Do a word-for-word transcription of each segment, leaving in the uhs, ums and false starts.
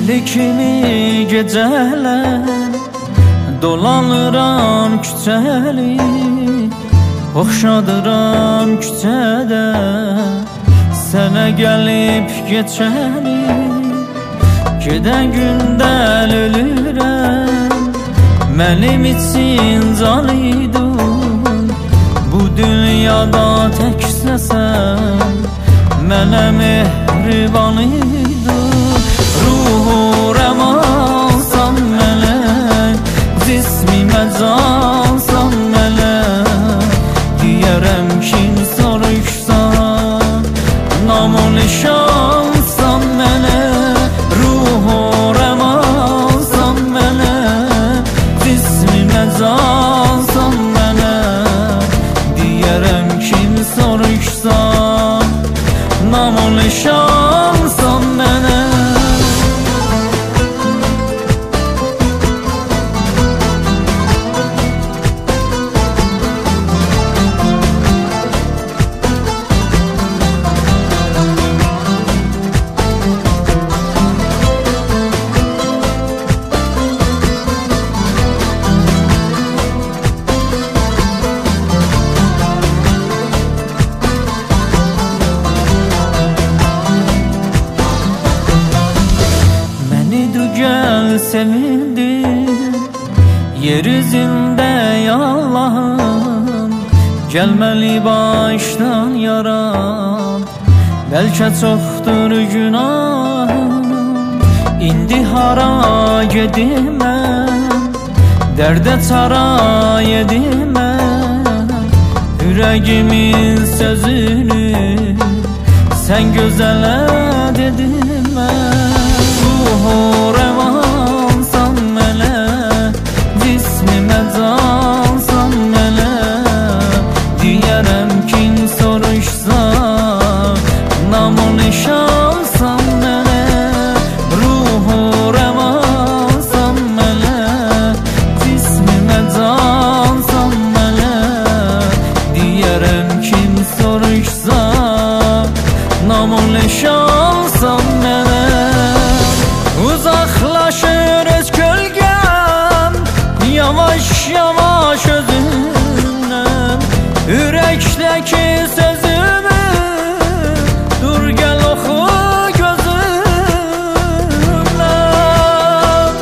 Deli kimi gecələr dolanıram küçəli, oxşadıram küçədə sənə gəlib geçəli. Gedən gündən ölürəm, mənim için can idin. Bu dünyada təksəsən, mənə mehriban idin. Ruhu rəmansan mələk, cismimə cansan mələk. Deyərəm kim soruşsan, namı nişansan mələk. Ruhu rəmansan mələk, cismimə cansan mələk. Deyərəm kim soruşsan, namı nişansan mələk. Gel sevindim yeryüzünde ya Allah'ım, gelmeli baştan yaram. Belki çoktur günahım, indi hara gedim mən, dərdə çara yedim mən. Yüreğimin sözünü sen gözələ dedim mən. Ruhu rəvansan mələk, cismimə cansan mələk. Deyərəm kim soruşsa, namı nişansan mələk. Ruhu rəvansan mələk, cismimə cansan mələk. Deyərəm kim soruşsa, namı nişansan mələk. Uzaklaşır öz gölgem, yavaş yavaş özünden. Yürekteki sözümü dur gel oku gözümden.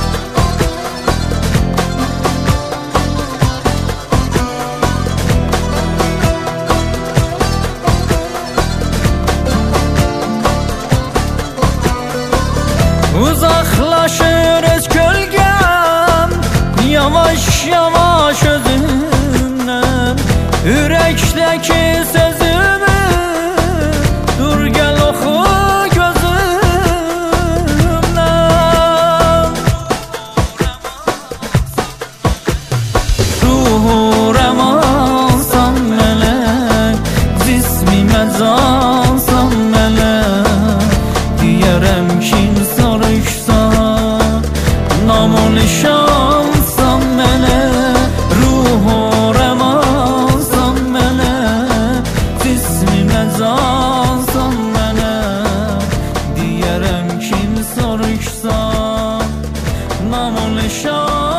Uzaklaşır öz gölgem, yavaş yavaş özünden. Yürekteki sözümü dur gel oku gözümden. Ruhu rəmansan mələk, cismimə cansan mələk. Deyərəm kim soruşsa, namı nişansan mələk. Ruhu rəmansan mələk, cismimə cansan mələk. Deyərəm kim soruşsa, namı nişansan